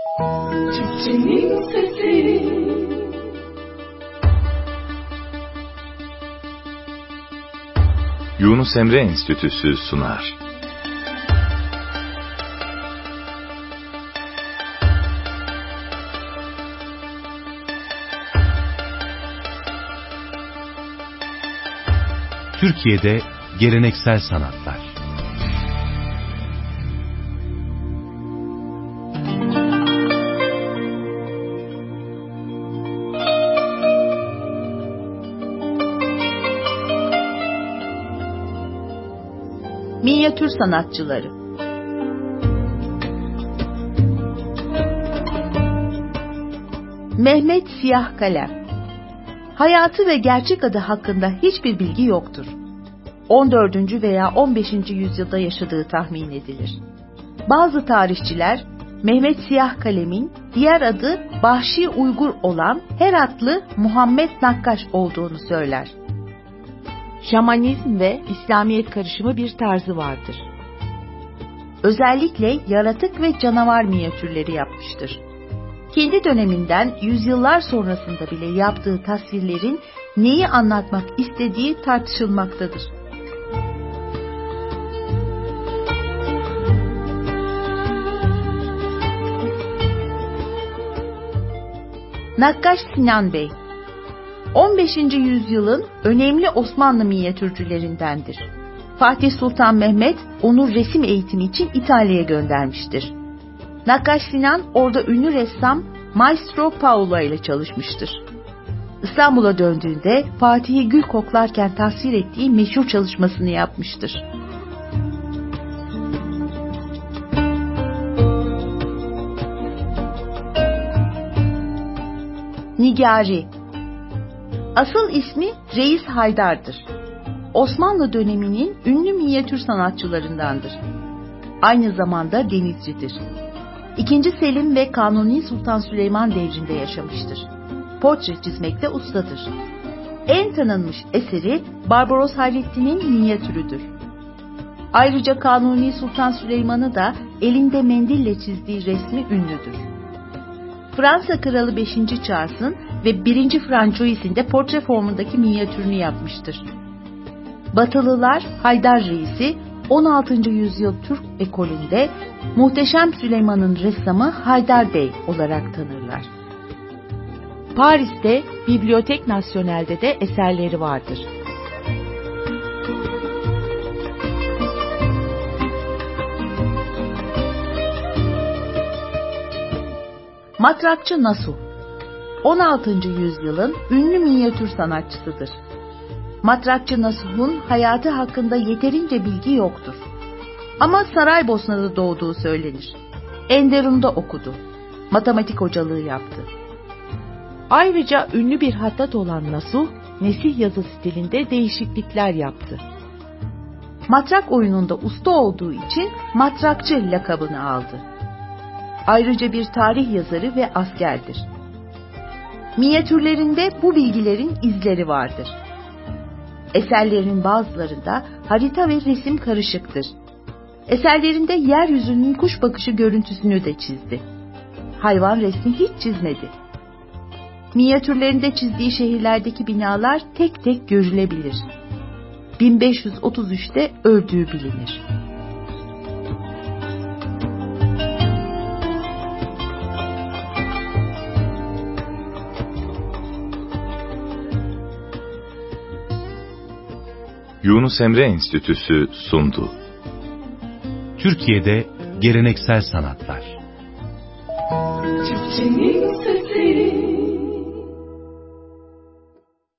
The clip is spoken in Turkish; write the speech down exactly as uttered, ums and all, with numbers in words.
Türkçenin sesi. Yunus Emre Enstitüsü sunar. Türkiye'de geleneksel sanatlar. Minyatür sanatçıları. Mehmet Siyahkalem. Hayatı ve gerçek adı hakkında hiçbir bilgi yoktur. on dördüncü veya on beşinci yüzyılda yaşadığı tahmin edilir. Bazı tarihçiler Mehmet Siyahkalem'in diğer adı Bahşi Uygur olan Heratlı Muhammed Nakkaş olduğunu söyler. Şamanizm ve İslamiyet karışımı bir tarzı vardır. Özellikle yaratık ve canavar minyatürleri yapmıştır. Kendi döneminden yüzyıllar sonrasında bile yaptığı tasvirlerin neyi anlatmak istediği tartışılmaktadır. Nakkaş Sinan Bey on beşinci yüzyılın önemli Osmanlı minyatürcülerindendir. Fatih Sultan Mehmet onu resim eğitimi için İtalya'ya göndermiştir. Nakkaş Sinan orada ünlü ressam Maestro Paolo ile çalışmıştır. İstanbul'a döndüğünde Fatih'i gül koklarken tasvir ettiği meşhur çalışmasını yapmıştır. Nigari. Asıl ismi Reis Haydar'dır. Osmanlı döneminin ünlü minyatür sanatçılarındandır. Aynı zamanda denizcidir. İkinci Selim ve Kanuni Sultan Süleyman devrinde yaşamıştır. Portre çizmekte ustadır. En tanınmış eseri Barbaros Hayrettin'in minyatürüdür. Ayrıca Kanuni Sultan Süleyman'ı da elinde mendille çizdiği resmi ünlüdür. Fransa Kralı beşinci Charles'ın ve birinci Francois'in de portre formundaki minyatürünü yapmıştır. Batılılar Haydar Reis'i on altıncı yüzyıl Türk ekolünde Muhteşem Süleyman'ın ressamı Haydar Bey olarak tanırlar. Paris'te Bibliothèque Nationale'de de eserleri vardır. Matrakçı Nasuh on altıncı yüzyılın ünlü minyatür sanatçısıdır. Matrakçı Nasuh'un hayatı hakkında yeterince bilgi yoktur. Ama Saraybosna'da doğduğu söylenir. Enderun'da okudu. Matematik hocalığı yaptı. Ayrıca ünlü bir hattat olan Nasuh, nesih yazı stilinde değişiklikler yaptı. Matrak oyununda usta olduğu için matrakçı lakabını aldı. Ayrıca bir tarih yazarı ve askerdir. Minyatürlerinde bu bilgilerin izleri vardır. Eserlerinin bazılarında harita ve resim karışıktır. Eserlerinde yeryüzünün kuş bakışı görüntüsünü de çizdi. Hayvan resmi hiç çizmedi. Minyatürlerinde çizdiği şehirlerdeki binalar tek tek görülebilir. bin beş yüz otuz üçte öldüğü bilinir. Yunus Emre Enstitüsü sundu. Türkiye'de geleneksel sanatlar. Türkçenin sesi.